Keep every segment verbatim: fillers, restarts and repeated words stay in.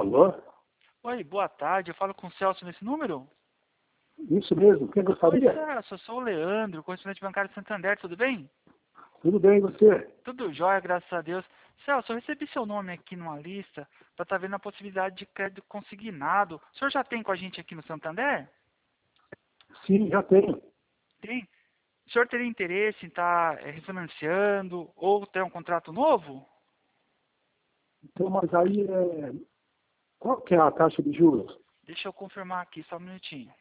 Alô? Oi, boa tarde. Eu falo com o Celso nesse número? Isso mesmo, quem Oi, gostaria? Celso. Eu sou o Leandro, correspondente bancário de Santander. Tudo bem? Tudo bem, e você? Tudo jóia, graças a Deus. Celso, eu recebi seu nome aqui numa lista para estar vendo a possibilidade de crédito consignado. O senhor já tem com a gente aqui no Santander? Sim, já tenho. Tem. O senhor teria interesse em estar eh, refinanciando ou ter um contrato novo? Então, mas aí, é... qual que é a taxa de juros? Deixa eu confirmar aqui, só um minutinho.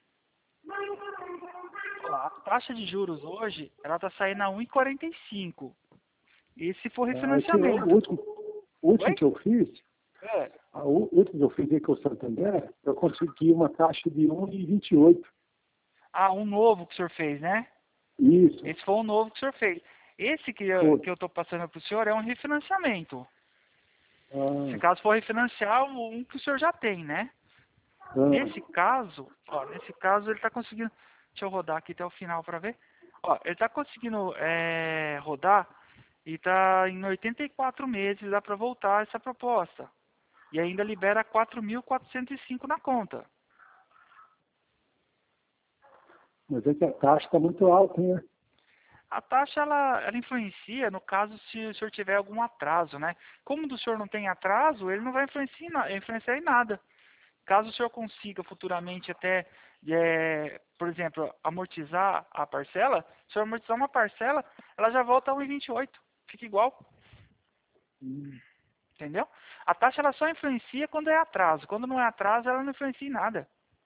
Ó, a taxa de juros hoje, ela está saindo a um vírgula quarenta e cinco. E se for Ah, esse, é o refinanciamento? último, o último Oi? que eu fiz, É. a, o último que eu fiz aí com o Santander, eu consegui uma taxa de um vírgula vinte e oito. Ah, um novo que o senhor fez, né? Isso, Esse foi um novo que o senhor fez. Esse que eu, foi. que eu estou passando para o senhor é um refinanciamento. Se Ah, caso for refinanciar, um que o senhor já tem, né? Nesse ah, caso, ó, nesse caso ele está conseguindo... Deixa eu rodar aqui até o final para ver. Ó, ele está conseguindo é, rodar e está em oitenta e quatro meses, dá para voltar essa proposta. E ainda libera quatro mil quatrocentos e cinco na conta. mas é que a taxa está muito alta, né? A taxa, ela, ela influencia, no caso, se o senhor tiver algum atraso, né? Como do senhor não tem atraso, ele não vai influenciar, influenciar em nada. Caso o senhor consiga futuramente até, é, por exemplo, amortizar a parcela, se o senhor amortizar uma parcela, ela já volta a um vírgula vinte e oito. Fica igual, Hum, entendeu? A taxa, ela só influencia quando é atraso. Quando não é atraso, ela não influencia em nada.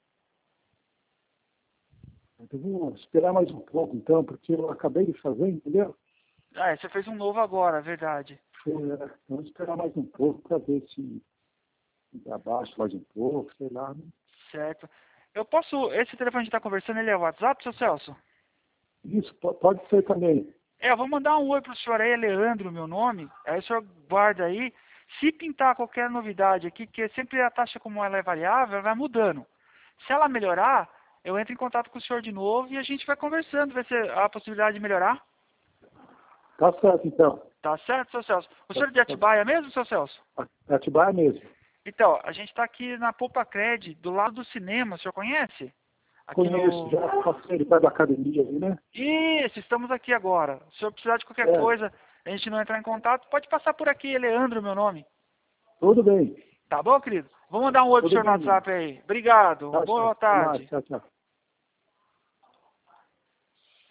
então, vamos esperar mais um pouco, então, porque eu acabei de fazer, entendeu? Ah, é, você fez um novo agora, verdade. É, vamos esperar mais um pouco para ver se abaixa mais um pouco, sei lá, né? Certo. Eu posso, esse telefone que a gente está conversando, ele é o WhatsApp, seu Celso? Isso, po- pode ser também. É, eu vou mandar um oi pro senhor aí, é Leandro, meu nome. Aí o senhor guarda aí. Se pintar qualquer novidade aqui, que sempre a taxa como ela é variável, ela vai mudando. Se ela melhorar, eu entro em contato com o senhor de novo e a gente vai conversando, ver se há a possibilidade de melhorar. Tá certo, então. Tá certo, seu Celso? O Tá, senhor é de tá, Atibaia mesmo, seu Celso? Atibaia mesmo. Então, a gente está aqui na Poupa Cred, do lado do cinema, o senhor conhece? Aqui Conheço, no... já passei perto da academia aí, né? Isso, estamos aqui agora. Se o senhor precisar de qualquer É, coisa, a gente não entrar em contato, pode passar por aqui, é Leandro, meu nome. tudo bem. Tá bom, querido? Vou mandar um oi pro Tudo senhor no bem, mano. WhatsApp aí. Obrigado. Tá, Boa tchau. Até mais. tarde. Tchau, tchau.